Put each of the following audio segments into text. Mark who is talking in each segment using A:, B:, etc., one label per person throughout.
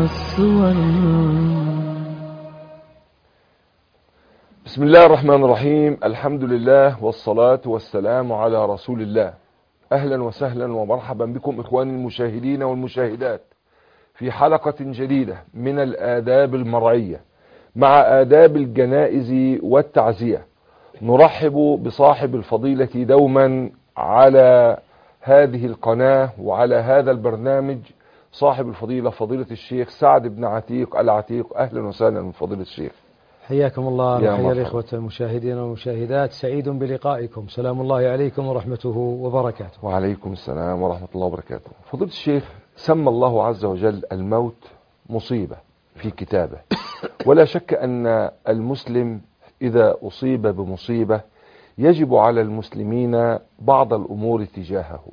A: الصور.
B: بسم الله الرحمن الرحيم. الحمد لله والصلاة والسلام على رسول الله. أهلا وسهلا ومرحبا بكم إخواني المشاهدين والمشاهدات في حلقة جديدة من الآداب المرعية مع آداب الجنائز والتعزية. نرحب بصاحب الفضيلة دوما على هذه القناة وعلى هذا البرنامج، صاحب الفضيلة فضيلة الشيخ سعد بن عتيق العتيق. أهلا وسهلا من فضيلة الشيخ.
C: حياكم الله وحيا الإخوة المشاهدين والمشاهدات، سعيد بلقائكم، سلام الله عليكم ورحمته وبركاته.
B: وعليكم السلام ورحمة الله وبركاته. فضيلة الشيخ، سمى الله عز وجل الموت مصيبة في كتابه، ولا شك أن المسلم إذا أصيب بمصيبة يجب على المسلمين بعض الأمور تجاهه،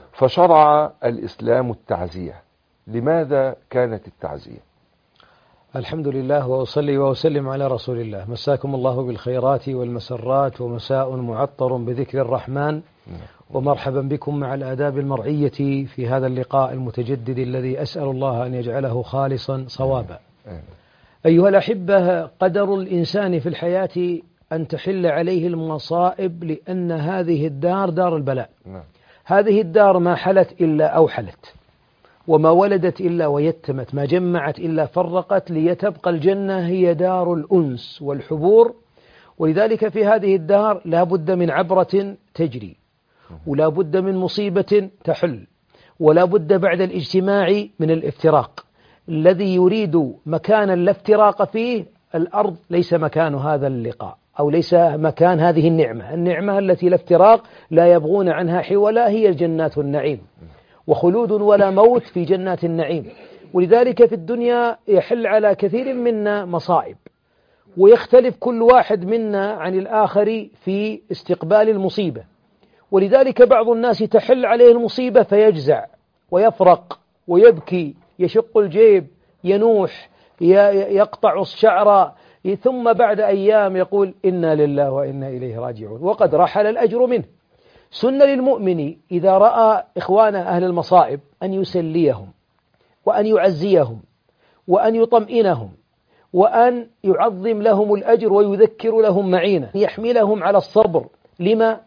B: فشرع الإسلام التعزية. لماذا كانت التعزية؟
C: الحمد لله وأصلي وأسلم على رسول الله. مساكم الله بالخيرات والمسرات، ومساء معطر بذكر الرحمن، ومرحبا بكم مع الآداب المرعية في هذا اللقاء المتجدد الذي أسأل الله أن يجعله خالصا صوابا. أيها الأحبة، قدر الإنسان في الحياة أن تحل عليه المصائب، لأن هذه الدار دار البلاء. هذه الدار ما حلت إلا أوحلت، وما ولدت إلا ويتمت، ما جمعت إلا فرقت، ليتبقى الجنة هي دار الأنس والحبور. ولذلك في هذه الدار لا بد من عبرة تجري، ولا بد من مصيبة تحل، ولا بد بعد الاجتماع من الافتراق. الذي يريد مكانا لا افتراق فيه، الأرض ليس مكان هذا اللقاء، أو ليس مكان هذه النعمة التي لا افتراق، لا يبغون عنها حولا، هي الجنات النعيم، وخلود ولا موت في جنات النعيم. ولذلك في الدنيا يحل على كثير منا مصائب، ويختلف كل واحد منا عن الآخر في استقبال المصيبة. ولذلك بعض الناس تحل عليه المصيبة فيجزع ويفرق ويبكي، يشق الجيب، ينوح، يقطع الشعر، ثم بعد أيام يقول إنا لله وإنا إليه راجعون، وقد رحل الأجر منه. سن للمؤمن إذا رأى إخوان أهل المصائب أن يسليهم، وأن يعزيهم، وأن يطمئنهم، وأن يعظم لهم الأجر، ويذكر لهم معينة، يحملهم على الصبر. لما؟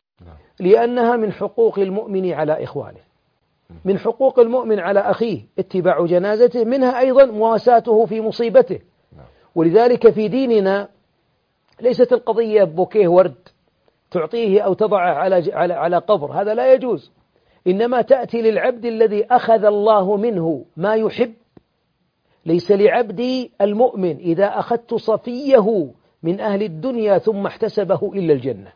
C: لأنها من حقوق المؤمن على إخوانه، من حقوق المؤمن على أخيه اتباع جنازته، منها أيضا مواساته في مصيبته. ولذلك في ديننا ليست القضية بوكيه ورد تعطيه أو تضعه على قبر، هذا لا يجوز. إنما تأتي للعبد الذي أخذ الله منه ما يحب. ليس لعبدي المؤمن إذا أخذت صفيه من أهل الدنيا ثم احتسبه إلا الجنة.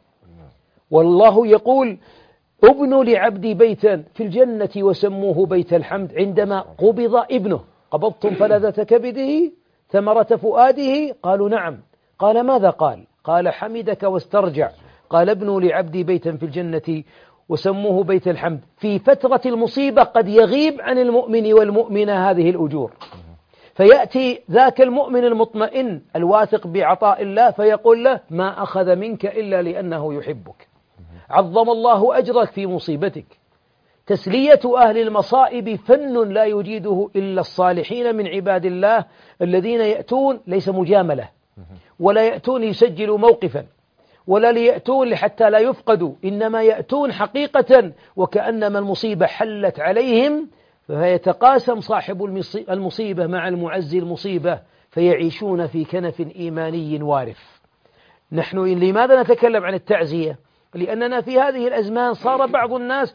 C: والله يقول ابنوا لعبدي بيتا في الجنة وسموه بيت الحمد. عندما قبض ابنه، قبضتم فلذة كبده ثمرة فؤاده؟ قالوا نعم. قال ماذا قال؟ قال حمدك واسترجع. قال ابنوا لعبدي بيتا في الجنة وسموه بيت الحمد. في فترة المصيبة قد يغيب عن المؤمن والمؤمنة هذه الأجور، فيأتي ذاك المؤمن المطمئن الواثق بعطاء الله فيقول له ما أخذ منك إلا لأنه يحبك، عظم الله أجرك في مصيبتك. تسلية أهل المصائب فن لا يجيده إلا الصالحين من عباد الله، الذين يأتون ليس مجاملة، ولا يأتون يسجلوا موقفا، ولا ليأتون حتى لا يفقدوا، إنما يأتون حقيقة وكأنما المصيبة حلت عليهم، فيتقاسم صاحب المصيبة مع المعزي المصيبة، فيعيشون في كنف إيماني وارث. نحن لماذا نتكلم عن التعزية؟ لأننا في هذه الأزمان صار بعض الناس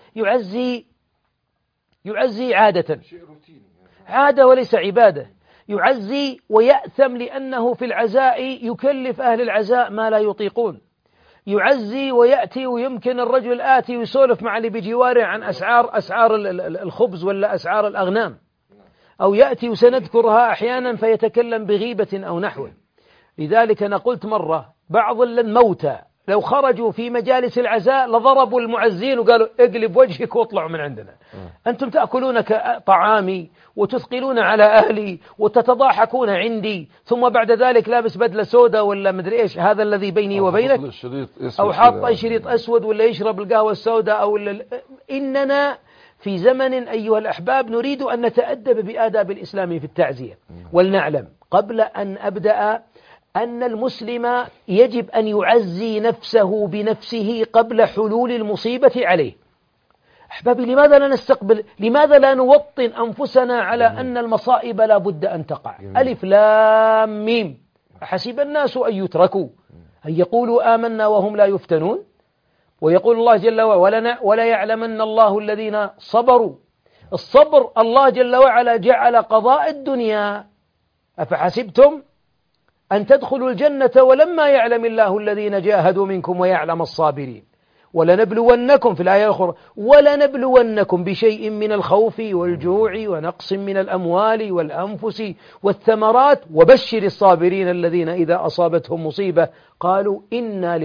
C: يعزي عادة وليس عبادة. يعزي ويأثم لأنه في العزاء يكلف أهل العزاء ما لا يطيقون. يعزي ويأتي، ويمكن الرجل آتي ويسولف مع اللي بجواره عن أسعار الخبز ولا أسعار الأغنام، أو يأتي وسنذكرها أحيانا فيتكلم بغيبة أو نحوه. لذلك أنا قلت مرة بعض الموتى لو خرجوا في مجالس العزاء لضربوا المعزين وقالوا اقلب وجهك واطلعوا من عندنا، أنتم تأكلون طعامي وتثقلون على أهلي وتتضاحكون عندي، ثم بعد ذلك لابس بدلة سوداء ولا مدري إيش، هذا الذي بيني وبينك، أو حاط شريط أسود ولا يشرب القهوة السوداء إننا في زمن أيها الأحباب نريد أن نتأدب بآداب الإسلام في التعزية. ولنعلم قبل أن أبدأ أن المسلم يجب أن يعزي نفسه بنفسه قبل حلول المصيبة عليه. أحبابي، لماذا لا نوطن أنفسنا على أن المصائب لا بد أن تقع؟ ألف لام ميم، أحسب الناس أن يتركوا أن يقولوا آمنا وهم لا يفتنون. ويقول الله جل وعلا ولا يعلمن الله الذين صبروا. الصبر الله جل وعلا جعل قضاء الدنيا. أفحسبتم أن تدخلوا الجنة ولما يعلم الله الذين جاهدوا منكم ويعلم الصابرين ولنبلونكم في الآية الأخرى ولنبلونكم بشيء من الخوف والجوع ونقص من الأموال والأنفس والثمرات وبشر الصابرين الذين إذا أصابتهم مصيبة قالوا إنا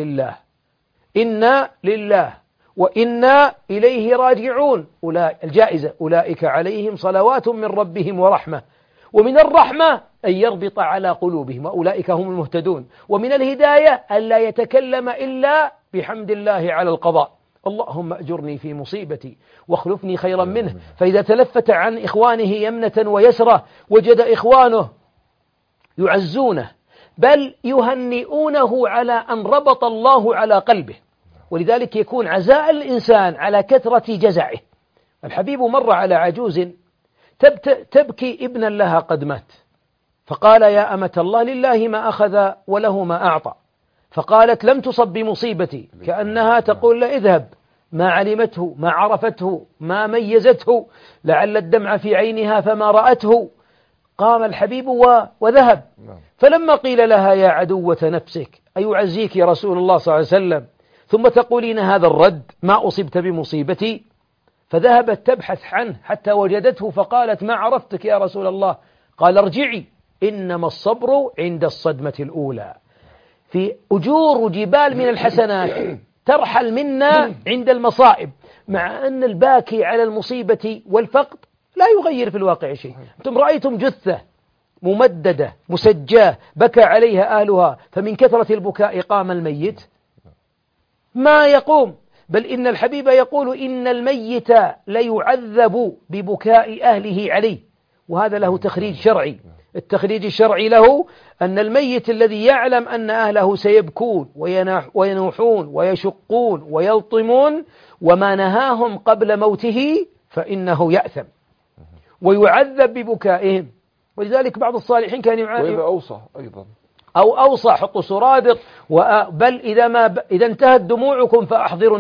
C: لله وإنا إليه راجعون. الجائزة أولئك عليهم صلوات من ربهم ورحمة. ومن الرحمة أن يربط على قلوبهم وأولئك هم المهتدون. ومن الهداية أن لا يتكلم إلا بحمد الله على القضاء. اللهم أجرني في مصيبتي واخلفني خيرا منه. فإذا تلفت عن إخوانه يمنة ويسرة وجد إخوانه يعزونه بل يهنئونه على أن ربط الله على قلبه. ولذلك يكون عزاء الإنسان على كثرة جزعه. الحبيب مر على عجوز تبكي ابنا لها قد مات، فقال يا أمة الله لله ما أخذ وله ما أعطى. فقالت لم تصب بمصيبتي، كأنها تقول لا اذهب، ما علمته ما عرفته ما ميزته، لعل الدمع في عينها فما رأته. قام الحبيب وذهب. فلما قيل لها يا عدوة نفسك أيعزيك يا رسول الله صلى الله عليه وسلم ثم تقولين هذا الرد ما أصبت بمصيبتي؟ فذهبت تبحث عنه حتى وجدته فقالت ما عرفتك يا رسول الله. قال ارجعي إنما الصبر عند الصدمة الأولى. في أجور جبال من الحسنات ترحل منا عند المصائب، مع أن الباكي على المصيبة والفقد لا يغير في الواقع شيء. أنتم رأيتم جثة ممددة مسجاة بكى عليها أهلها فمن كثرة البكاء قام الميت؟ ما يقوم. بل إن الحبيب يقول إن الميت ليعذب ببكاء أهله عليه. وهذا له تخريج شرعي. التخريج الشرعي له أن الميت الذي يعلم أن أهله سيبكون وينوحون ويشقون ويلطمون وما نهاهم قبل موته فإنه يأثم ويعذب ببكائهم. ولذلك بعض الصالحين كان
B: وإذا أوصى أيضا
C: أوصى حطوا سرادق بل إذا انتهت دموعكم فأحضروا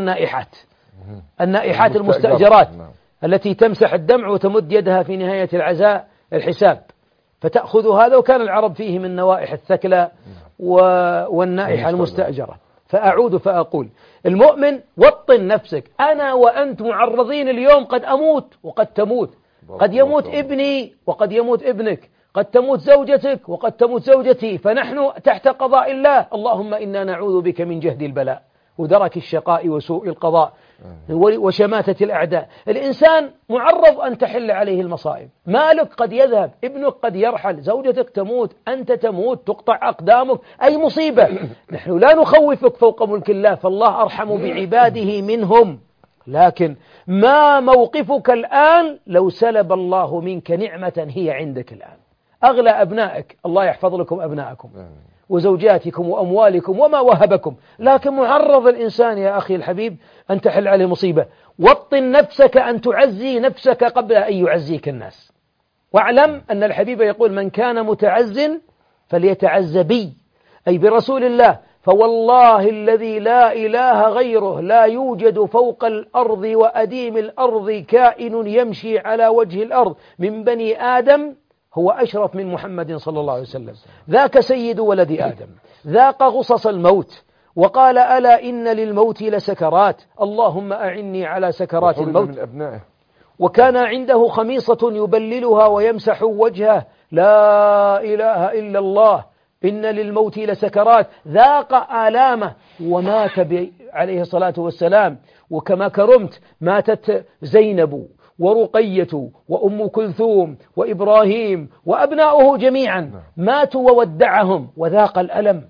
C: النائحات المستأجرات التي تمسح الدمع وتمد يدها في نهاية العزاء الحساب فتأخذ هذا. وكان العرب فيه من نوائح الثكلى والنائحة المستأجرة. فأعود فأقول المؤمن وطن نفسك. أنا وأنت معرضين اليوم، قد أموت وقد تموت، قد يموت ابني وقد يموت ابنك، قد تموت زوجتك وقد تموت زوجتي، فنحن تحت قضاء الله. اللهم إنا نعوذ بك من جهد البلاء ودرك الشقاء وسوء القضاء وشماتة الأعداء. الإنسان معرض أن تحل عليه المصائب. مالك قد يذهب، ابنك قد يرحل، زوجتك تموت، أنت تموت، تقطع أقدامك، أي مصيبة. نحن لا نخوفك فوق ملك الله، فالله أرحم بعباده منهم. لكن ما موقفك الآن لو سلب الله منك نعمة هي عندك الآن؟ أغلى أبنائك، الله يحفظ لكم أبنائكم وزوجاتكم وأموالكم وما وهبكم، لكن معرض الإنسان يا أخي الحبيب أن تحل عليه مصيبة. وطن نفسك أن تعزي نفسك قبل أن يعزيك الناس. واعلم أن الحبيب يقول من كان متعز فليتعز بي، أي برسول الله. فوالله الذي لا إله غيره لا يوجد فوق الأرض وأديم الأرض كائن يمشي على وجه الأرض من بني آدم هو أشرف من محمد صلى الله عليه وسلم. ذاك سيد ولد آدم، ذاق غصص الموت، وقال ألا إن للموت لسكرات، اللهم أعني على سكرات الموت.
B: من أبنائه.
C: وكان عنده خميصة يبللها ويمسح وجهه، لا إله إلا الله، إن للموت لسكرات. ذاق آلامه ومات عليه الصلاة والسلام. وكما كرمت ماتت زينب ورقية وأم كلثوم وإبراهيم وأبناؤه جميعا ماتوا وودعهم وذاق الألم.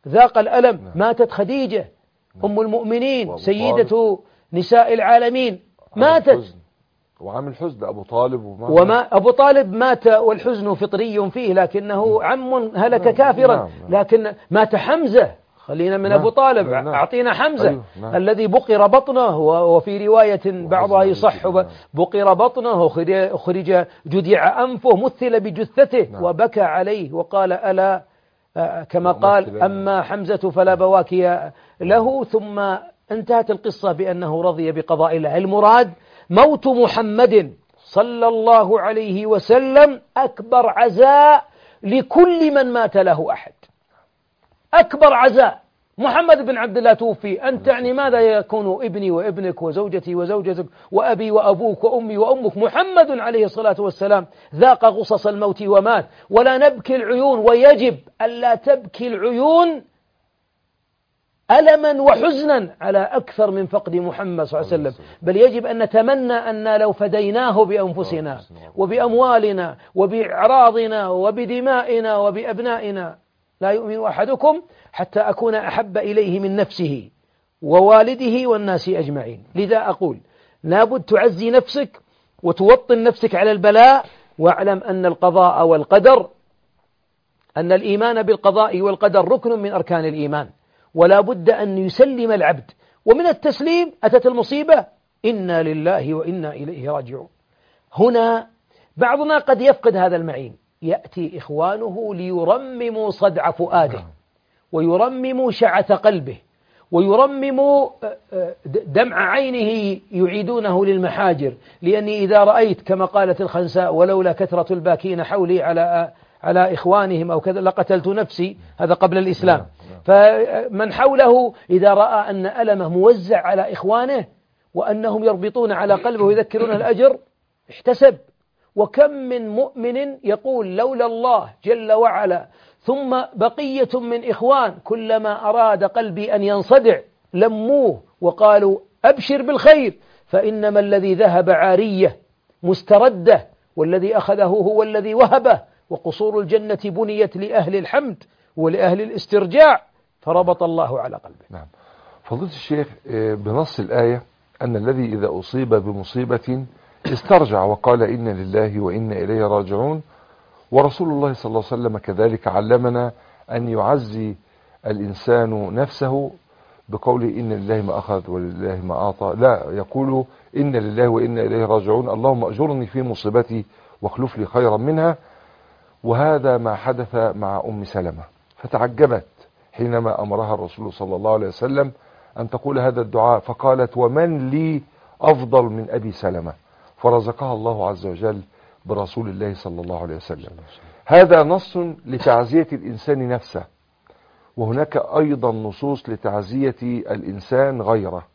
C: ماتت خديجة أم المؤمنين سيدة نساء العالمين، ماتت
B: وعامل حزن أبو طالب
C: وما أبو طالب مات والحزن فطري فيه، لكنه عم هلك كافرا. لكن مات حمزة، خلينا من أبو طالب، أعطينا حمزة. أيوه. الذي بقر بطنه، وفي رواية بعضها يصح بقر بطنه، أخرج جدع أنفه، مثل بجثته وبكى عليه وقال ألا كما قال أما حمزة فلا بواكي له. ثم انتهت القصة بأنه رضي بقضاء الله. المراد موت محمد صلى الله عليه وسلم أكبر عزاء لكل من مات له أحد، أكبر عزاء. محمد بن عبد الله توفي، أنت يعني ماذا يكون ابني وابنك وزوجتي وزوجتك وأبي وأبوك وأمي وأمك؟ محمد عليه الصلاة والسلام ذاق غصص الموت ومات. ولا نبكي العيون، ويجب ألا تبكي العيون ألما وحزنا على أكثر من فقد محمد صلى الله عليه وسلم، بل يجب أن نتمنى أن لو فديناه بأنفسنا وبأموالنا وبأعراضنا وبدمائنا وبأبنائنا لا يؤمن أحدكم حتى أكون أحب إليه من نفسه ووالده والناس أجمعين. لذا أقول لابد تعزي نفسك وتوطن نفسك على البلاء، واعلم أن القضاء والقدر، أن الإيمان بالقضاء والقدر ركن من أركان الإيمان، ولا بد أن يسلم العبد. ومن التسليم أتت المصيبة، إنا لله وإنا إليه راجعون. هنا بعضنا قد يفقد هذا المعين، يأتي إخوانه ليرمموا صدع فؤاده ويرمموا شعث قلبه ويرمموا دمع عينه، يعيدونه للمحاجر. لأني إذا رأيت كما قالت الخنساء ولولا كثرة الباكين حولي على إخوانهم أو كذا لقتلت نفسي، هذا قبل الإسلام. فمن حوله إذا رأى أن ألمه موزع على إخوانه وأنهم يربطون على قلبه ويذكرون الأجر احتسب. وكم من مؤمن يقول لولا الله جل وعلا ثم بقية من إخوان كلما أراد قلبي أن ينصدع لموه وقالوا أبشر بالخير، فإنما الذي ذهب عارية مستردة، والذي أخذه هو الذي وهبه، وقصور الجنة بنيت لأهل الحمد ولأهل الاسترجاع، فربط الله على قلبه.
B: نعم. فضيلة الشيخ، بنص الآية أن الذي إذا أصيب بمصيبة استرجع وقال إنا لله وإنا إليه راجعون، ورسول الله صلى الله عليه وسلم كذلك علمنا أن يعزي الإنسان نفسه بقوله إن لله ما أخذ ولله ما أعطى، لا يقول إن لله وإنا إليه راجعون، اللهم أجرني في مصيبتي واخلف لي خيرا منها. وهذا ما حدث مع أم سلمة، فتعجبت حينما أمرها الرسول صلى الله عليه وسلم أن تقول هذا الدعاء، فقالت ومن لي أفضل من أبي سلمة، فرزقها الله عز وجل برسول الله صلى الله عليه وسلم. هذا نص لتعزية الإنسان نفسه، وهناك أيضا نصوص لتعزية الإنسان غيره،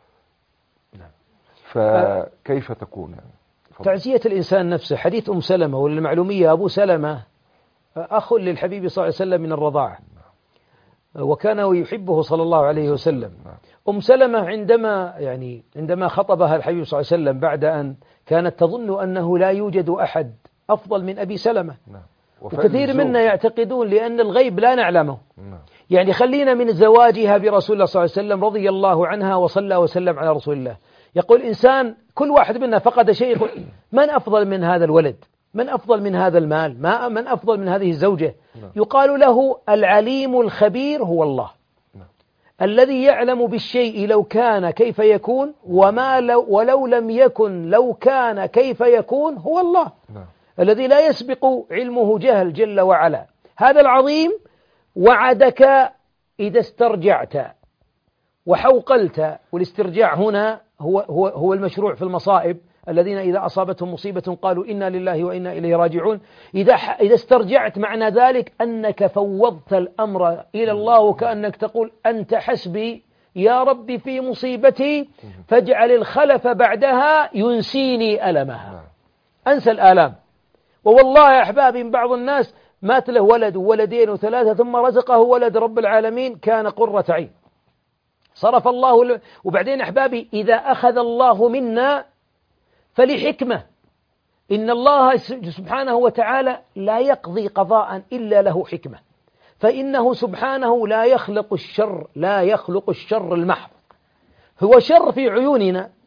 B: فكيف تكون؟
C: تعزية الإنسان نفسه، حديث أم سلمة، وللمعلومية أبو سلمة أخ للحبيب صلى الله عليه وسلم من الرضاعة، وكان يحبه صلى الله عليه وسلم. أم سلمة عندما خطبها الحبيب صلى الله عليه وسلم بعد أن كانت تظن أنه لا يوجد أحد أفضل من أبي سلمة، وكثير منا يعتقدون لأن الغيب لا نعلمه. يعني خلينا من زواجها برسول الله صلى الله عليه وسلم رضي الله عنها وصلى وسلم على رسول الله. يقول إنسان كل واحد منا فقد شيء، يقول من أفضل من هذا الولد؟ من أفضل من هذا المال؟ من أفضل من هذه الزوجة؟ يقال له العليم الخبير هو الله، الذي يعلم بالشيء لو كان كيف يكون، ولو لم يكن لو كان كيف يكون هو الله، الذي لا يسبق علمه جهل جل وعلا. هذا العظيم وعدك إذا استرجعت وحوقلت، والاسترجاع هنا هو المشروع في المصائب، الذين إذا أصابتهم مصيبة قالوا إنا لله وإنا إليه راجعون. إذا استرجعت معنى ذلك أنك فوضت الأمر إلى الله، وكأنك تقول أنت حسبي يا ربي في مصيبتي، فاجعل الخلف بعدها ينسيني ألمها، أنسى الآلام. ووالله يا أحبابي بعض الناس مات له ولد وولدين وثلاثة ثم رزقه ولد رب العالمين كان قرة عين، صرف الله وبعدين أحبابي إذا أخذ الله منا فلحكمة، إن الله سبحانه وتعالى لا يقضي قضاء إلا له حكمة، فإنه سبحانه لا يخلق الشر المحض، هو شر في عيوننا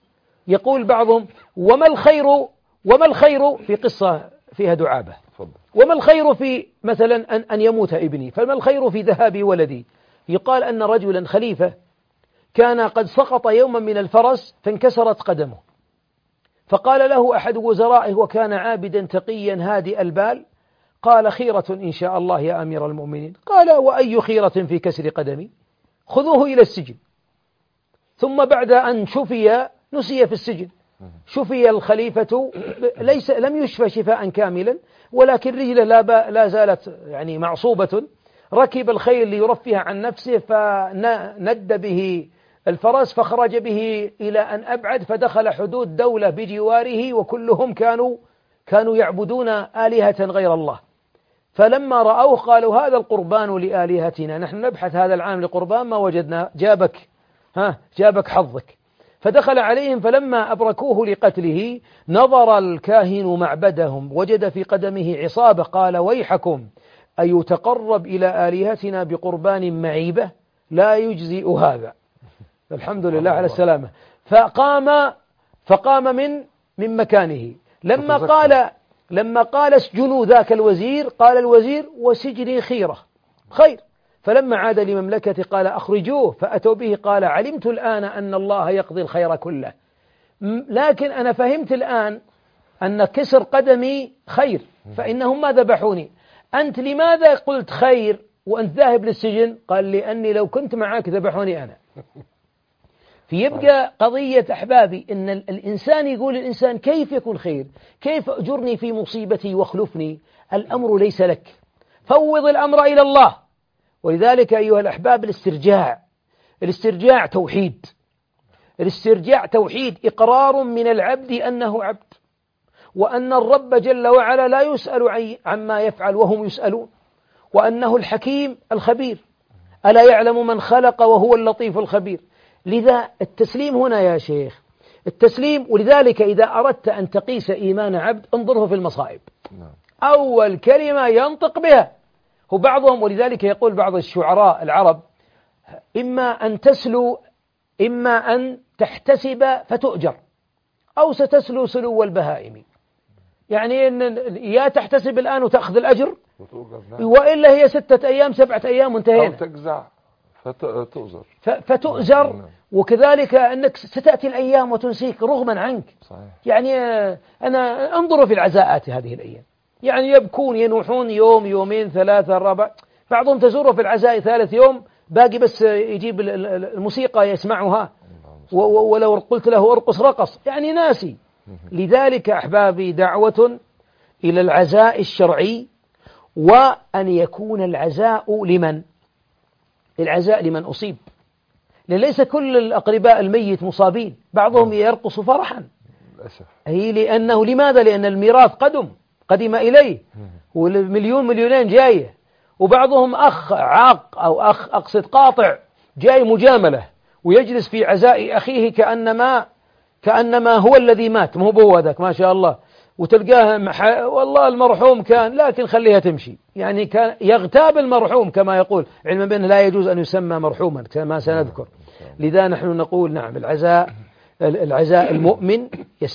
C: يقول بعضهم وما الخير في قصة فيها دعابة، وما الخير في مثلا أن يموت ابني، فما الخير في ذهاب ولدي؟ يقال أن رجلا خليفة كان قد سقط يوما من الفرس فانكسرت قدمه، فقال له أحد وزرائه وكان عابدا تقيا هادئ البال، قال خيرة إن شاء الله يا أمير المؤمنين. قال وأي خيرة في كسر قدمي؟ خذوه إلى السجن. ثم بعد أن شفي نسي في السجن، شفي الخليفة لم يشفى شفاء كاملا، ولكن رجله لا زالت يعني معصوبة. ركب الخيل ليرفه عن نفسه فند به الفرس فخرج به إلى أن أبعد، فدخل حدود دولة بجواره وكلهم كانوا يعبدون آلهة غير الله. فلما رأوه قالوا هذا القربان لآلهتنا، نحن نبحث هذا العام لقربان ما وجدنا، جابك حظك. فدخل عليهم فلما أبركوه لقتله نظر الكاهن معبدهم وجد في قدمه عصابة، قال ويحكم أيتقرب إلى آلهتنا بقربان معيبة؟ لا يجزئ هذا. الحمد لله على السلامة. فقام من مكانه. لما قال اسجنوا ذاك الوزير قال الوزير وسجني خير. فلما عاد لمملكته قال أخرجوه، فأتوا به قال علمت الآن أن الله يقضي الخير كله، لكن أنا فهمت الآن أن كسر قدمي خير، فإنهم ما ذبحوني، أنت لماذا قلت خير وأنت ذاهب للسجن؟ قال لأني لو كنت معك ذبحوني أنا. فيبقى قضية أحبابي أن الإنسان يقول الإنسان كيف يكون خير؟ كيف أجرني في مصيبتي واخلفني؟ الأمر ليس لك، فوض الأمر إلى الله. ولذلك أيها الأحباب الاسترجاع توحيد، إقرار من العبد أنه عبد، وأن الرب جل وعلا لا يسأل عما يفعل وهم يسألون، وأنه الحكيم الخبير، ألا يعلم من خلق وهو اللطيف الخبير. لذا التسليم هنا يا شيخ، ولذلك إذا أردت أن تقيس إيمان عبد انظره في المصائب، أول كلمة ينطق بها هو بعضهم. ولذلك يقول بعض الشعراء العرب إما أن تسلو إما أن تحتسب فتؤجر، أو ستسلو سلو البهائم، يعني إن يا تحتسب الآن وتأخذ الأجر، وإلا هي 6 أيام 7 أيام وانتهينا،
B: أو تجزع
C: فتؤزر. وكذلك أنك ستأتي الأيام وتنسيك رغما عنك.
B: صحيح.
C: يعني أنا انظروا في العزاءات هذه الأيام، يعني يبكون ينوحون يوم يومين 3 4، بعضهم تزوره في العزاء 3 يوم باقي بس يجيب الموسيقى يسمعها، ولو قلت له ارقص رقص، يعني ناسي. لذلك أحبابي دعوة إلى العزاء الشرعي، وأن يكون العزاء لمن أصيب، لأن ليس كل الأقرباء الميت مصابين، بعضهم يرقص فرحا للأسف. لأنه لماذا؟ لأن الميراث قدم إليه، والمليونين جاية، وبعضهم أخ عاق أو أخ أقصد قاطع جاي مجاملة ويجلس في عزاء أخيه كأنما هو الذي مات، ما هو ذاك ما شاء الله، وتلقاه والله المرحوم كان، لكن خليها تمشي، يعني كان يغتاب المرحوم كما يقول، علما بأنه لا يجوز أن يسمى مرحوما كما سنذكر. لذا نحن نقول نعم، العزاء المؤمن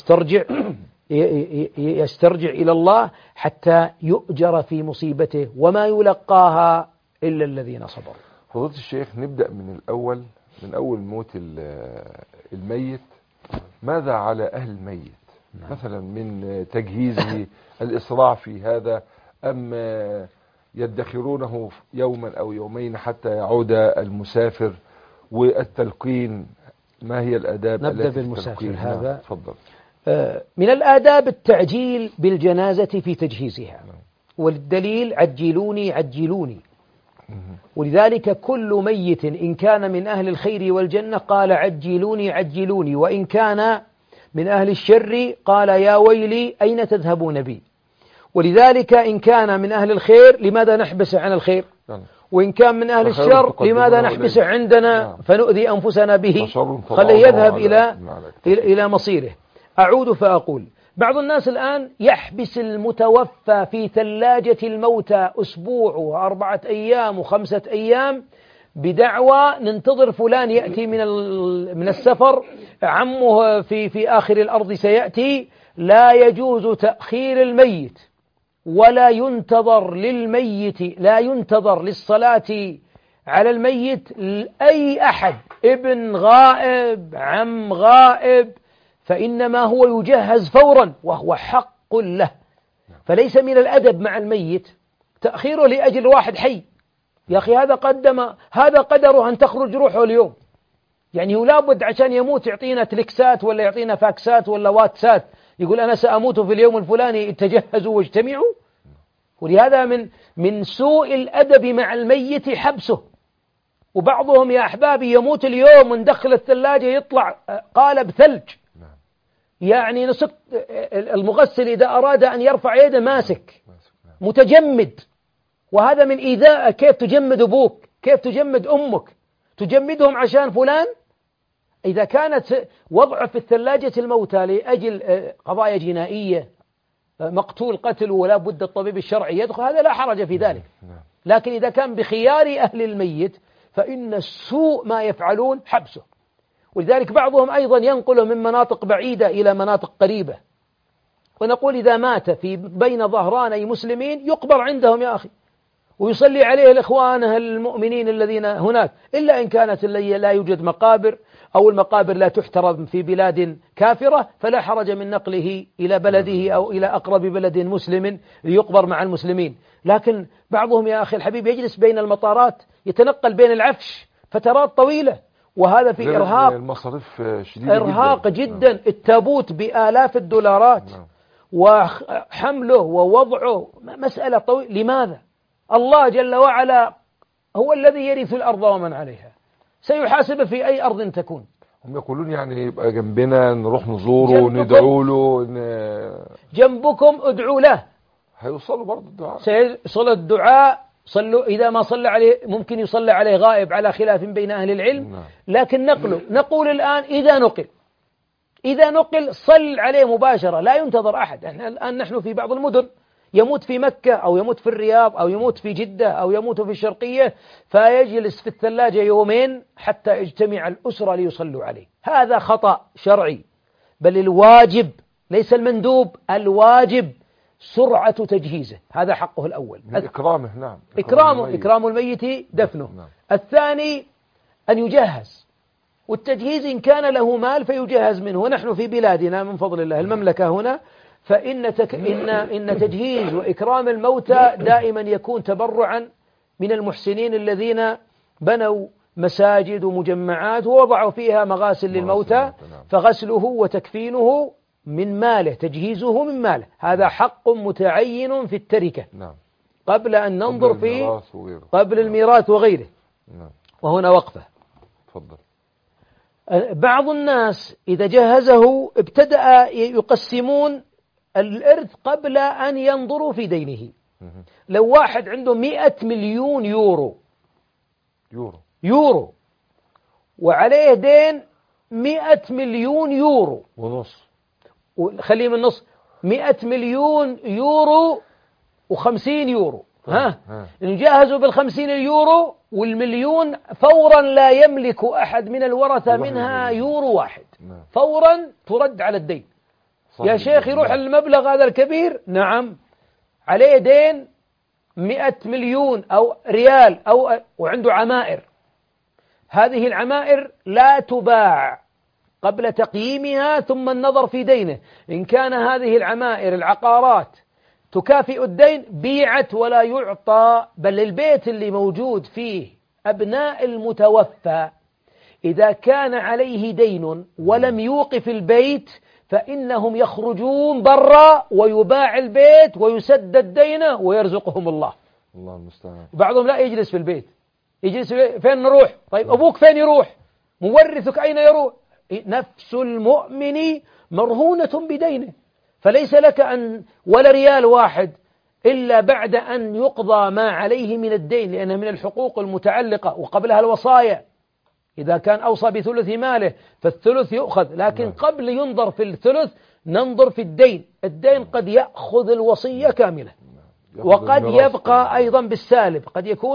C: يسترجع إلى الله حتى يؤجر في مصيبته، وما يلقاها إلا الذين صبروا.
B: فضيلة الشيخ، نبدأ من أول موت الميت، ماذا على أهل الميت؟ مثلا من تجهيزه، الإسراع في هذا، أم يدخرونه يوما أو يومين حتى يعود المسافر؟ والتلقين، ما هي الآداب؟
C: نبدأ بالمسافر هذا.
B: تفضل.
C: من الآداب التعجيل بالجنازة في تجهيزها، والدليل عجلوني. ولذلك كل ميت إن كان من أهل الخير والجنة قال عجلوني، وإن كان من أهل الشر قال يا ويلي أين تذهبون بي. ولذلك إن كان من أهل الخير لماذا نحبس عن الخير، وإن كان من أهل الشر لماذا نحبس عندنا فنؤذي أنفسنا به، خليه يذهب إلى مصيره. أعود فأقول بعض الناس الآن يحبس المتوفى في ثلاجة الموتى أسبوع و4 أيام و5 أيام، بدعوى ننتظر فلان يأتي من السفر، عمه في آخر الأرض سيأتي. لا يجوز تأخير الميت، ولا ينتظر للميت، لا ينتظر للصلاة على الميت أي أحد، ابن غائب، عم غائب، فإنما هو يجهز فورا وهو حق له. فليس من الأدب مع الميت تأخيره لأجل واحد حي. يا أخي هذا قدره أن تخرج روحه اليوم، يعني هو لابد عشان يموت يعطينا تلكسات ولا يعطينا فاكسات ولا واتسات يقول أنا سأموت في اليوم الفلاني تجهزوا واجتمعوا. ولهذا من سوء الأدب مع الميت حبسه. وبعضهم يا أحبابي يموت اليوم وندخل الثلاجة يطلع قالب ثلج، يعني المغسل إذا أراد أن يرفع يده ماسك متجمد. وهذا من إيذاء. كيف تجمد أبوك؟ كيف تجمد أمك؟ تجمدهم عشان فلان؟ إذا كانت وضعه في الثلاجة الموتى لأجل قضايا جنائية، مقتول قتل ولا بد الطبيب الشرعي يدخل، هذا لا حرج في ذلك. لكن إذا كان بخيار أهل الميت فإن السوء ما يفعلون حبسه. ولذلك بعضهم أيضا ينقله من مناطق بعيدة إلى مناطق قريبة، ونقول إذا مات في بين ظهراني مسلمين يقبر عندهم يا أخي، ويصلي عليه الإخوان المؤمنين الذين هناك، إلا إن كانت لا يوجد مقابر أو المقابر لا تحترم في بلاد كافرة، فلا حرج من نقله إلى بلده أو إلى أقرب بلد مسلم ليقبر مع المسلمين. لكن بعضهم يا أخي الحبيب يجلس بين المطارات يتنقل بين العفش فترات طويلة، وهذا في إرهاق،
B: المصاريف شديدة
C: إرهاق جدا. التابوت بآلاف الدولارات وحمله ووضعه مسألة طويلة. لماذا؟ الله جل وعلا هو الذي يرث الأرض ومن عليها، سيحاسب في أي أرض تكون.
B: هم يقولون يعني يبقى جنبنا نروح نزوره ندعو له
C: جنبكم ادعوا له،
B: هيوصلوا برضه الدعاء،
C: سيصل الدعاء. صلوا إذا ما صلى عليه ممكن يصلى عليه غائب على خلاف بين أهل العلم. لكن نقول الآن إذا نقل صل عليه مباشرة، لا ينتظر أحد. الآن نحن في بعض المدن يموت في مكة أو يموت في الرياض أو يموت في جدة أو يموت في الشرقية، فيجلس في الثلاجة يومين حتى يجتمع الأسرة ليصلوا عليه. هذا خطأ شرعي، بل الواجب ليس المندوب، الواجب سرعة تجهيزه، هذا حقه الأول.
B: إكرامه، نعم،
C: إكرام الميت دفنه. نعم. الثاني أن يجهز، والتجهيز إن كان له مال فيجهز منه. ونحن في بلادنا من فضل الله المملكة هنا إن تجهيز وإكرام الموتى دائما يكون تبرعا من المحسنين الذين بنوا مساجد ومجمعات ووضعوا فيها مغاسل للموتى، فغسله وتكفينه من ماله، تجهيزه من ماله. هذا حق متعين في التركة قبل أن ننظر في قبل الميراث وغيره. وهنا وقفة.
B: تفضل.
C: بعض الناس إذا جهزه ابتدأ يقسمون الإرث قبل أن ينظروا في دينه. لو واحد عنده 100 مليون يورو وعليه دين 100 مليون يورو
B: ونص،
C: خليه من نص، 100 مليون يورو و50 يورو، نجهزوا بال50 اليورو، والمليون فورا لا يملك أحد من الورثة منها يورو واحد، فورا ترد على الدين. يا شيخ يروح المبلغ هذا الكبير، نعم عليه دين 100 مليون أو ريال وعنده عمائر. هذه العمائر لا تباع قبل تقييمها ثم النظر في دينه. إن كان هذه العمائر العقارات تكافئ الدين بيعت ولا يعطى. بل البيت اللي موجود فيه أبناء المتوفى إذا كان عليه دين ولم يوقف البيت فإنهم يخرجون برا ويباع البيت ويسدد دينه ويرزقهم الله.
B: الله المستعان.
C: بعضهم لا يجلس في البيت، يجلس فين نروح؟ طيب أبوك فين يروح؟ مورثك أين يروح؟ نفس المؤمن مرهونة بدينه، فليس لك أن ولا ريال واحد إلا بعد أن يقضى ما عليه من الدين، لأنه من الحقوق المتعلقة وقبلها الوصايا. إذا كان أوصى بثلث ماله فالثلث يؤخذ، لكن قبل ينظر في الثلث ننظر في الدين. الدين قد يأخذ الوصية كاملة وقد يبقى أيضا بالسالب، قد يكون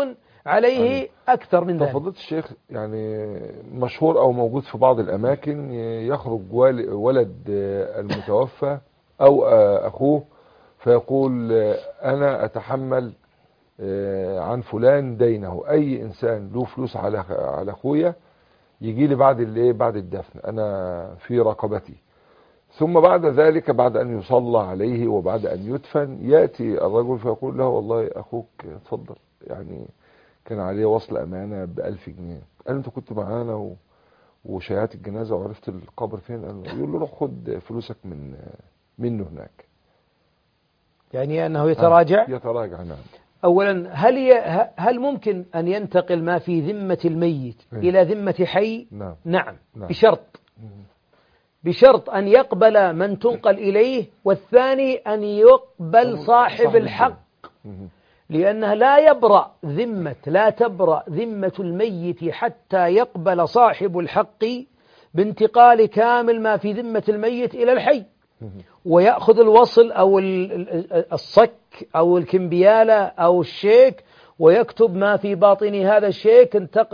C: عليه أكثر من ذلك.
B: فضيلة الشيخ، يعني مشهور أو موجود في بعض الأماكن يخرج ولد المتوفى أو أخوه فيقول أنا أتحمل عن فلان دينه، أي إنسان له فلوس على أخويا يجي لي بعد الدفن أنا في رقبتي. ثم بعد ذلك، بعد أن يصلى عليه وبعد أن يدفن، يأتي الرجل فيقول له والله أخوك اتفضل، يعني كان عليه وصل أمانة ب1000 جنيه، قال أنت كنت معانا وشيعت الجنازة وعرفت القبر فين؟ يقول له روح خد فلوسك منه هناك.
C: يعني أنه يتراجع؟
B: يتراجع، نعم.
C: أولا، هل ممكن أن ينتقل ما في ذمة الميت إلى ذمة حي؟
B: نعم.
C: نعم. بشرط أن يقبل من تنقل إليه، والثاني أن يقبل صاحب الحق، لأنها لا تبرأ ذمة الميت حتى يقبل صاحب الحق بانتقال كامل ما في ذمة الميت إلى الحي، ويأخذ الوصل أو الصك أو الكمبيالة أو الشيك ويكتب ما في باطن هذا الشيك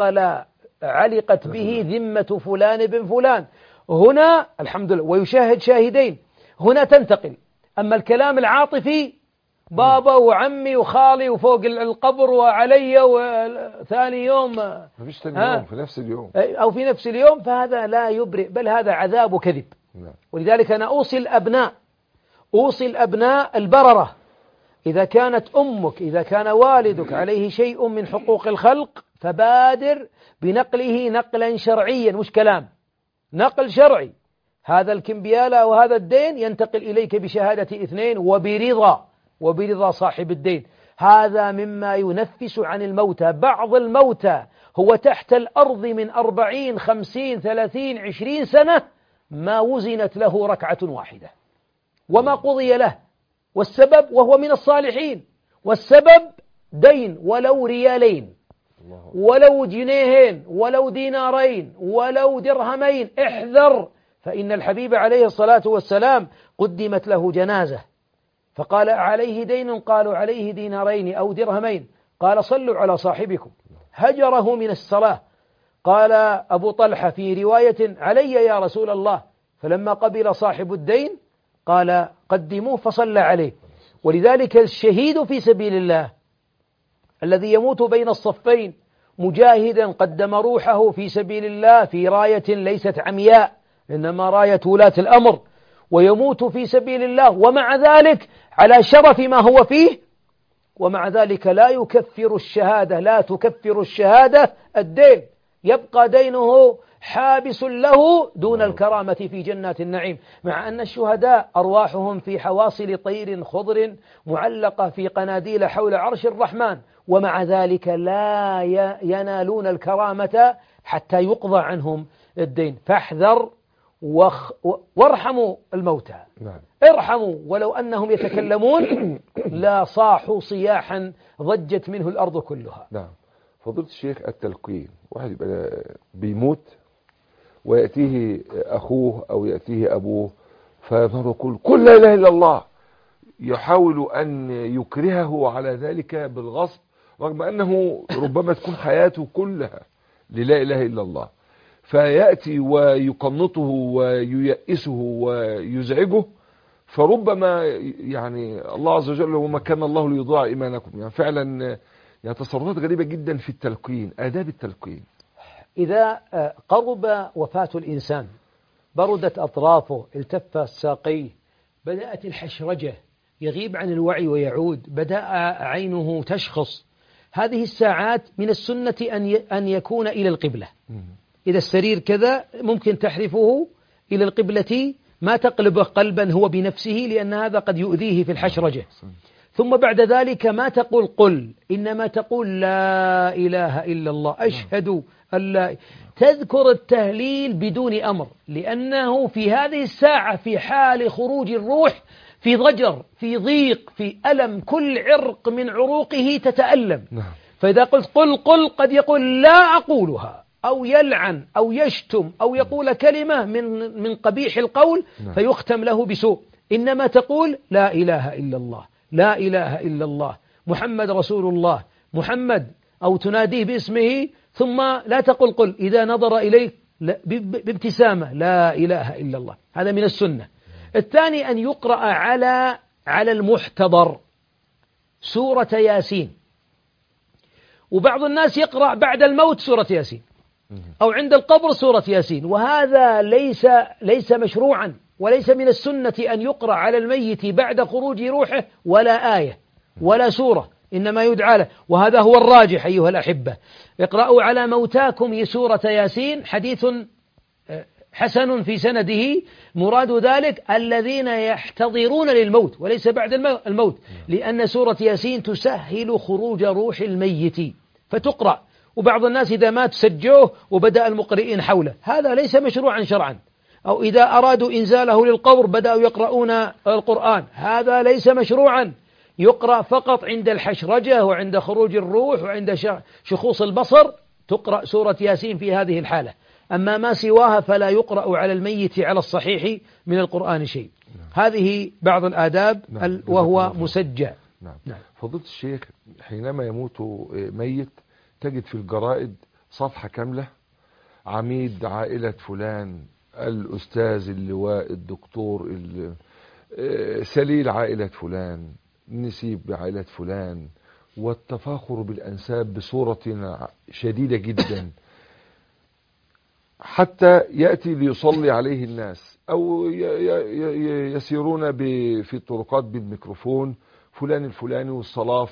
C: علقت به ذمة فلان بن فلان. هنا الحمد لله، ويشاهد شاهدين، هنا تنتقل. أما الكلام العاطفي بابا وعمي وخالي وفوق القبر وعلي وثاني يوم
B: مفيش ثاني يوم، في نفس اليوم
C: أو في نفس اليوم، فهذا لا يبرئ، بل هذا عذاب وكذب. ولذلك أنا أوصي الأبناء البررة، إذا كانت أمك، إذا كان والدك عليه شيء من حقوق الخلق فبادر بنقله نقلا شرعيا، مش كلام، نقل شرعي. هذا الكمبيالة وهذا الدين ينتقل إليك بشهادة 2 وبرضا صاحب الدين. هذا مما ينفس عن الموتى. بعض الموتى هو تحت الأرض من 40 50 30 20 سنة ما وزنت له ركعة واحدة وما قضي له، والسبب وهو من الصالحين، والسبب دين، ولو ريالين ولو جنيهين ولو دينارين ولو درهمين، احذر، فإن الحبيب عليه الصلاة والسلام قدمت له جنازة فقال عليه دين، قالوا عليه دينارين أو درهمين، قال صلوا على صاحبكم، هجره من الصلاة. قال أبو طلحة في رواية علي يا رسول الله، فلما قبل صاحب الدين قال قدموه فصلى عليه. ولذلك الشهيد في سبيل الله الذي يموت بين الصفين مجاهدا قدم روحه في سبيل الله في راية ليست عمياء، إنما راية ولاة الأمر، ويموت في سبيل الله ومع ذلك على شرف ما هو فيه، ومع ذلك لا تكفر الشهادة الدين، يبقى دينه حابس له دون الكرامة في جنات النعيم، مع أن الشهداء أرواحهم في حواصل طير خضر معلقة في قناديل حول عرش الرحمن، ومع ذلك لا ينالون الكرامة حتى يقضى عنهم الدين. فاحذر وارحموا الموتى.
B: نعم.
C: ارحموا، ولو أنهم يتكلمون لا صاحوا صياحا ضجت منه الأرض كلها.
B: نعم. فضيلة الشيخ، التلقين، واحد يبقى بيموت ويأتيه أخوه أو يأتيه أبوه فيقول قل لا إله إلا الله، يحاول أن يكرهه على ذلك بالغصب، رغم أنه ربما تكون حياته كلها للا إله إلا الله، فيأتي ويقنطه وييأسه ويزعجه، فربما يعني الله عز وجل وما كان الله ليضيع إيمانكم، يعني فعلا يعني تصرفات غريبة جدا في التلقين، آداب التلقين.
C: إذا قرب وفاة الإنسان بردت أطرافه، التف ساقيه، بدأت الحشرجة، يغيب عن الوعي ويعود، بدأ عينه تشخص، هذه الساعات من السنة أن يكون إلى القبلة. إذا السرير كذا ممكن تحرفه إلى القبلة، ما تقلبه قلبا هو بنفسه، لأن هذا قد يؤذيه في الحشرجة. ثم بعد ذلك ما تقول قل، إنما تقول لا إله إلا الله، أشهد أن لا، تذكر التهليل بدون أمر، لأنه في هذه الساعة في حال خروج الروح، في ضجر، في ضيق، في ألم، كل عرق من عروقه تتألم. فإذا قلت قل قد يقول لا أقولها، أو يلعن أو يشتم أو يقول كلمة من قبيح القول فيختم له بسوء. إنما تقول لا إله إلا الله، لا إله إلا الله، محمد رسول الله، محمد أو تناديه باسمه ثم لا تقل قل، إذا نظر إليك بابتسامة لا إله إلا الله، هذا من السنة. الثاني أن يقرأ على المحتضر سورة ياسين، وبعض الناس يقرأ بعد الموت سورة ياسين أو عند القبر سورة ياسين، وهذا ليس مشروعا، وليس من السنة أن يقرأ على الميت بعد خروج روحه ولا آية ولا سورة، إنما يدعى له، وهذا هو الراجح أيها الأحبة. اقرأوا على موتاكم سورة ياسين، حديث حسن في سنده، مراد ذلك الذين يحتضرون للموت وليس بعد الموت، لأن سورة ياسين تسهل خروج روح الميت فتقرأ، وبعض الناس إذا مات سجوه وبدأ المقرئين حوله، هذا ليس مشروعا شرعا. أو إذا أرادوا إنزاله للقبر بدأوا يقرؤون القرآن، هذا ليس مشروعا، يقرأ فقط عند الحشرجة وعند خروج الروح وعند شخوص البصر، تقرأ سورة ياسين في هذه الحالة. أما ما سواها فلا يقرأ على الميت على الصحيح من القرآن شيء. هذه بعض الآداب وهو مسجع.
B: نعم. فضيلة الشيخ، حينما يموت ميت تجد في الجرائد صفحة كاملة: عميد عائلة فلان، الأستاذ اللواء الدكتور سليل عائلة فلان، نسيب عائلة فلان، والتفاخر بالأنساب بصورة شديدة جدا، حتى يأتي ليصلي عليه الناس، أو يسيرون في الطرقات بالميكروفون: فلان الفلاني والصلاة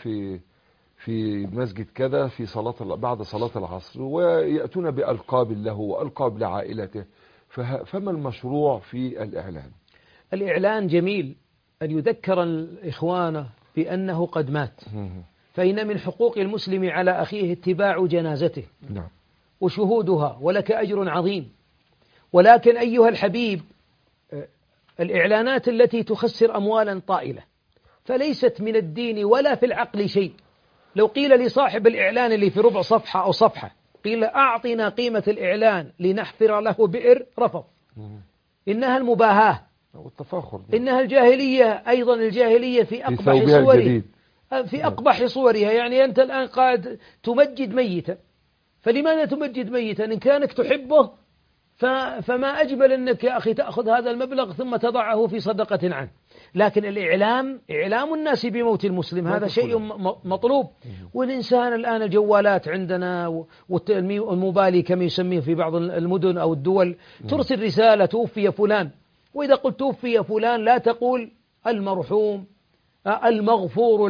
B: في مسجد كذا في بعد صلاة العصر، ويأتون بألقاب له وألقاب لعائلته. فما المشروع في الإعلان؟
C: الإعلان جميل، أن يذكر الإخوان بأنه قد مات، فإن من حقوق المسلم على أخيه اتباع جنازته وشهودها، ولك أجر عظيم. ولكن أيها الحبيب، الإعلانات التي تخسر أموالا طائلة فليست من الدين ولا في العقل شيء. لو قيل لصاحب الإعلان اللي في ربع صفحة أو صفحة، قيل أعطنا قيمة الإعلان لنحفر له بئر، رفض. إنها المباهاة
B: والتفاخر،
C: إنها الجاهلية، أيضا الجاهلية في أقبح صورها، في أقبح صورها. يعني أنت الآن قاعد تمجد ميتا، فلماذا تمجد ميتا؟ إن كانك تحبه فما أجمل أنك يا أخي تأخذ هذا المبلغ ثم تضعه في صدقة عنه. لكن إعلام الناس بموت المسلم هذا شيء مطلوب. والإنسان الآن الجوالات عندنا والموبالي كما يسميه في بعض المدن أو الدول، ترسل رسالة توفي فلان، وإذا قلت توفي فلان لا تقول المرحوم، المغفور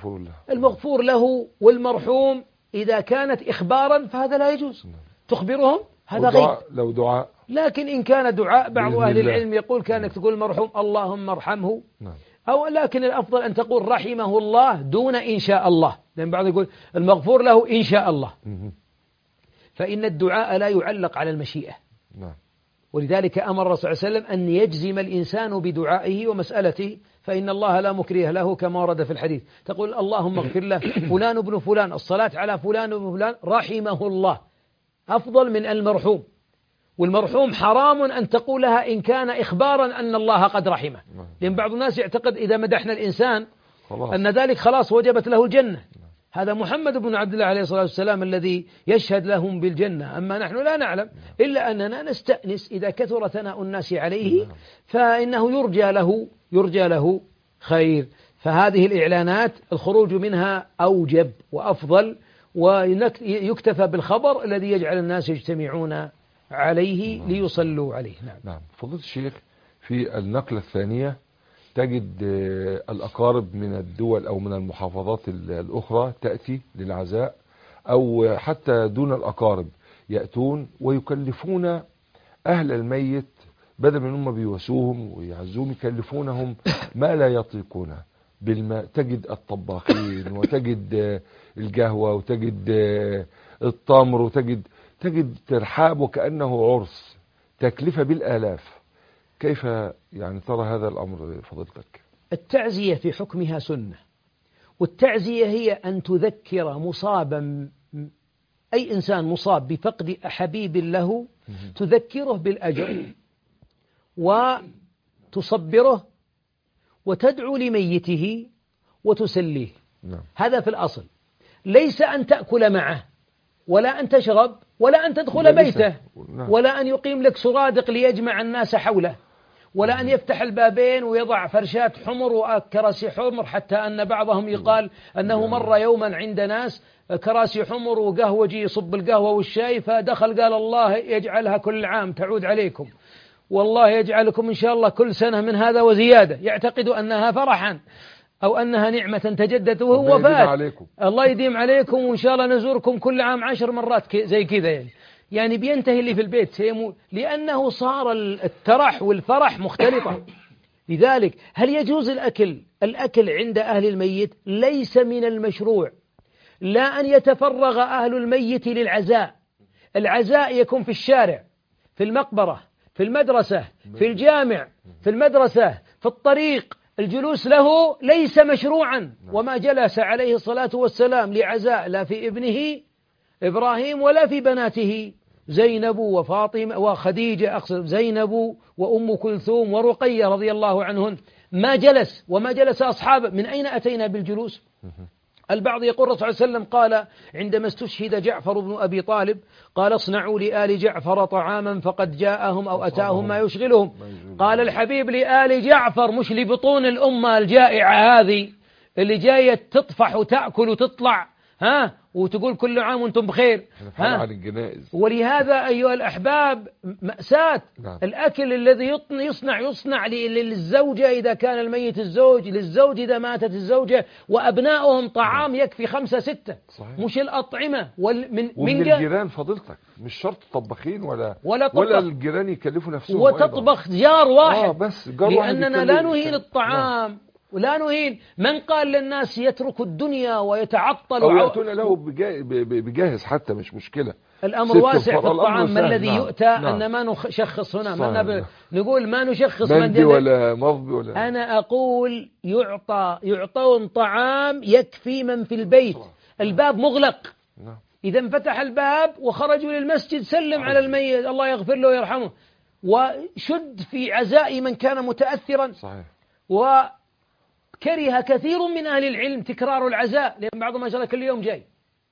C: له والمرحوم. إذا كانت إخبارا فهذا لا يجوز، تخبرهم هذا غيب،
B: لو دعاء.
C: لكن إن كان دعاء، بعض أهل العلم يقول كانك تقول المرحوم اللهم ارحمه، أو لكن الأفضل أن تقول رحمه الله دون إن شاء الله، لأن بعض يقول المغفور له إن شاء الله، فإن الدعاء لا يعلق على المشيئة. ولذلك أمر الرسول صلى الله عليه وسلم أن يجزم الإنسان بدعائه ومسألته، فإن الله لا مكره له كما ورد في الحديث، تقول اللهم اغفر له فلان ابن فلان، الصلاة على فلان ابن فلان رحمه الله، أفضل من المرحوم. والمرحوم حرام أن تقولها إن كان إخبارا أن الله قد رحمه، لأن بعض الناس يعتقد إذا مدحنا الإنسان أن ذلك خلاص وجبت له الجنة. هذا محمد بن عبد الله عليه الصلاة والسلام الذي يشهد لهم بالجنة، أما نحن لا نعلم، إلا أننا نستأنس إذا كثر ثناء الناس عليه فإنه يرجى له خير. فهذه الإعلانات الخروج منها أوجب وأفضل، ويكتفى بالخبر الذي يجعل الناس يجتمعون عليه ليصلوا عليه.
B: نعم. فضيلة الشيخ، في النقلة الثانية تجد الأقارب من الدول أو من المحافظات الأخرى تأتي للعزاء، أو حتى دون الأقارب يأتون ويكلفون أهل الميت، بدل من هم بيواسوهم ويعزوهم يكلفونهم ما لا يطيقونه بالماء. تجد الطباخين، وتجد القهوة، وتجد التمر، تجد ترحاب وكأنه عرس، تكلفة بالآلاف. كيف يعني ترى هذا الأمر فضيلتك؟
C: التعزية في حكمها سنة، والتعزية هي أن تذكر مصابا، أي إنسان مصاب بفقد حبيب له تذكره بالأجر وتصبره وتدعو لميته وتسليه. هذا في الأصل. ليس أن تأكل معه ولا أن تشرب ولا أن تدخل بيته ولا أن يقيم لك سرادق ليجمع الناس حوله ولا أن يفتح البابين ويضع فرشات حمر وكراسي حمر، حتى أن بعضهم يقال أنه مر يوما عند ناس كراسي حمر وقهوجي يصب القهوة والشاي، فدخل قال الله يجعلها كل عام تعود عليكم، والله يجعلكم إن شاء الله كل سنة من هذا وزيادة، يعتقد أنها فرحا أو أنها نعمة تجدد وهو وفاة. الله يديم عليكم وإن شاء الله نزوركم كل عام 10 مرات زي كذا يعني بينتهي اللي في البيت سيموت، لأنه صار الترح والفرح مختلطة. لذلك هل يجوز الأكل عند أهل الميت؟ ليس من المشروع. لا أن يتفرغ أهل الميت للعزاء. العزاء يكون في الشارع، في المقبرة، في المدرسة، في الجامع، في المدرسة، في الطريق. الجلوس له ليس مشروعا، وما جلس عليه الصلاة والسلام لعزاء لا في ابنه إبراهيم ولا في بناته زينب وفاطمة وخديجة، أقصد زينب وأم كلثوم ورقية رضي الله عنهن، ما جلس وما جلس أصحابه. من أين أتينا بالجلوس؟ البعض يقول الرسول صلى الله عليه وسلم قال عندما استشهد جعفر بن أبي طالب قال اصنعوا لآل جعفر طعاما فقد جاءهم أو أتاهم ما يشغلهم. قال الحبيب لآل جعفر، مش لبطون الأمة الجائعة هذه اللي جاية تطفح وتأكل وتطلع وتقول كل عام وانتم بخير. ولهذا أيها الأحباب مأساة الأكل الذي يصنع للزوجة إذا كان الميت الزوج، للزوج إذا ماتت الزوجة، وأبنائهم طعام يكفي 5 6. مش الأطعمة
B: ومن الجيران فضيلتك، مش شرط طباخين ولا الجيران يكلفوا نفسهم
C: وتطبخ جار واحد
B: بس
C: لأننا لا نهين الطعام ولا نهين. من قال للناس يتركوا الدنيا ويتعطل
B: أو يأتون له بجاهز حتى مش مشكلة.
C: الأمر واسع في الطعام. ما الذي يؤتى أن ما نشخص هنا، نقول ما نشخص
B: مندي ولا مضبي ولا.
C: أنا أقول يعطون طعام يكفي من في البيت. الباب مغلق، إذا انفتح الباب وخرجوا للمسجد سلم على الميت الله يغفر له ويرحمه، وشد في عزاء من كان متأثرا.
B: صحيح.
C: كره كثير من أهل العلم تكرار العزاء، لأن بعضهم ما شاء الله كل يوم جاي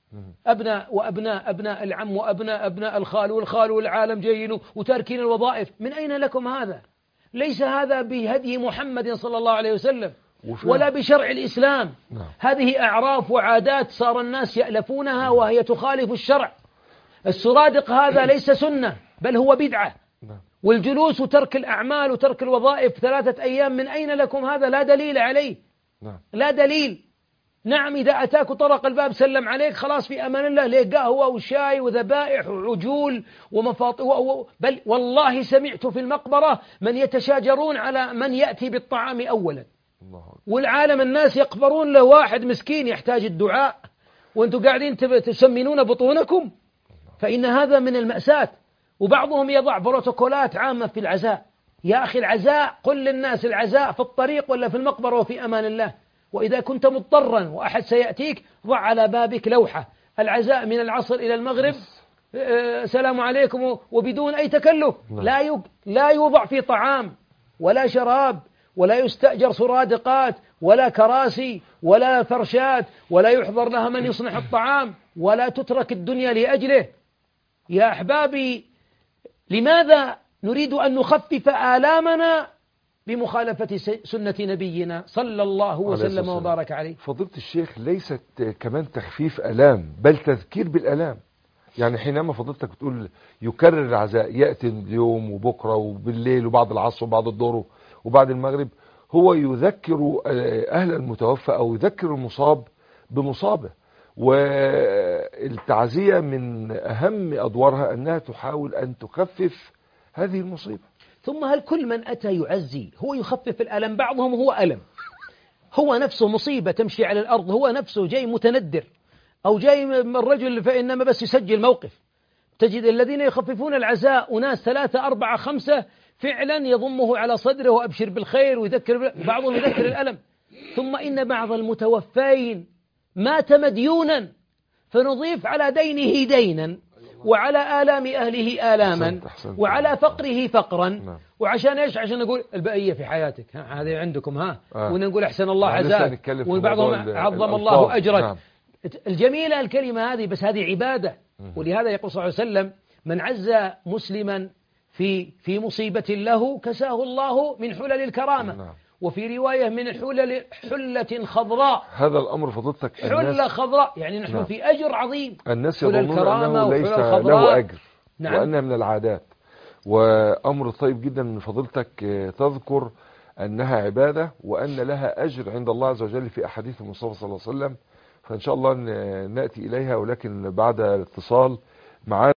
C: أبناء العم وأبناء الخال والخال والعالم جايين وتاركين الوظائف. من أين لكم هذا؟ ليس هذا بهدي محمد صلى الله عليه وسلم ولا بشرع الإسلام. هذه أعراف وعادات صار الناس يألفونها وهي تخالف الشرع. السرادق هذا ليس سنة بل هو بدعة. والجلوس وترك الأعمال وترك الوظائف 3 أيام، من أين لكم هذا؟ لا دليل عليه. لا دليل. نعم إذا أتاك طرق الباب سلم عليك خلاص في أمان الله، ليه قهوة وشاي وذبائح وعجول بل والله سمعت في المقبرة من يتشاجرون على من يأتي بالطعام أولا، والعالم الناس يقبرون له واحد مسكين يحتاج الدعاء وأنتم قاعدين تسمنون بطونكم. فإن هذا من المأساة. وبعضهم يضع بروتوكولات عامة في العزاء. يا أخي العزاء قل للناس العزاء في الطريق ولا في المقبرة وفي أمان الله. وإذا كنت مضطرا وأحد سيأتيك ضع على بابك لوحة العزاء من العصر إلى المغرب سلام عليكم، وبدون أي تكلف. لا يوضع في طعام ولا شراب ولا يستأجر سرادقات ولا كراسي ولا فرشات ولا يحضر لها من يصنع الطعام ولا تترك الدنيا لأجله. يا أحبابي، لماذا نريد أن نخفف آلامنا بمخالفة سنة نبينا صلى الله وسلم وبارك عليه؟
B: فضيلة الشيخ، ليست كمان تخفيف آلام بل تذكير بالآلام. يعني حينما فضيلتك بتقول يكرر العزاء، يأتي اليوم وبكرة وبالليل وبعد العصر وبعد الظهر وبعد المغرب، هو يذكر أهل المتوفى أو يذكر المصاب بمصابه. والتعزية من أهم أدوارها أنها تحاول أن تخفف هذه المصيبة.
C: ثم هل كل من أتى يعزي هو يخفف الألم؟ بعضهم هو ألم، هو نفسه مصيبة تمشي على الأرض، هو نفسه جاي متندر أو جاي من الرجل فإنما بس يسجل موقف. تجد الذين يخففون العزاء أناس 3 4 5 فعلا يضمه على صدره وأبشر بالخير ويذكر، بعضهم يذكر الألم. ثم إن بعض المتوفين مات مديونا فنضيف على دينه دينا وعلى آلام أهله آلاما وعلى فقره فقرا. وعشان إيش؟ عشان نقول البقية في حياتك، هذه عندكم ونقول أحسن الله عزاك، وبعضهم عظم الله أجرك. الجميلة الكلمة هذه، بس هذه عبادة. ولهذا يقول صلى الله عليه وسلم: من عز مسلما في مصيبة له كساه الله من حلل الكرامة.
B: نعم.
C: وفي رواية: من حلة خضراء.
B: هذا الأمر فضلتك
C: حلة خضراء، يعني نحن
B: نعم.
C: في أجر عظيم.
B: الناس
C: حلل
B: يظنون
C: الكرامة
B: أنه ليس
C: وحلل الخضراء.
B: له أجر.
C: نعم.
B: وأنها من العادات. وأمر طيب جدا من فضلتك تذكر أنها عبادة وأن لها أجر عند الله عز وجل في أحاديث المصطفى صلى الله عليه وسلم. فإن شاء الله نأتي إليها، ولكن بعد الاتصال معنا.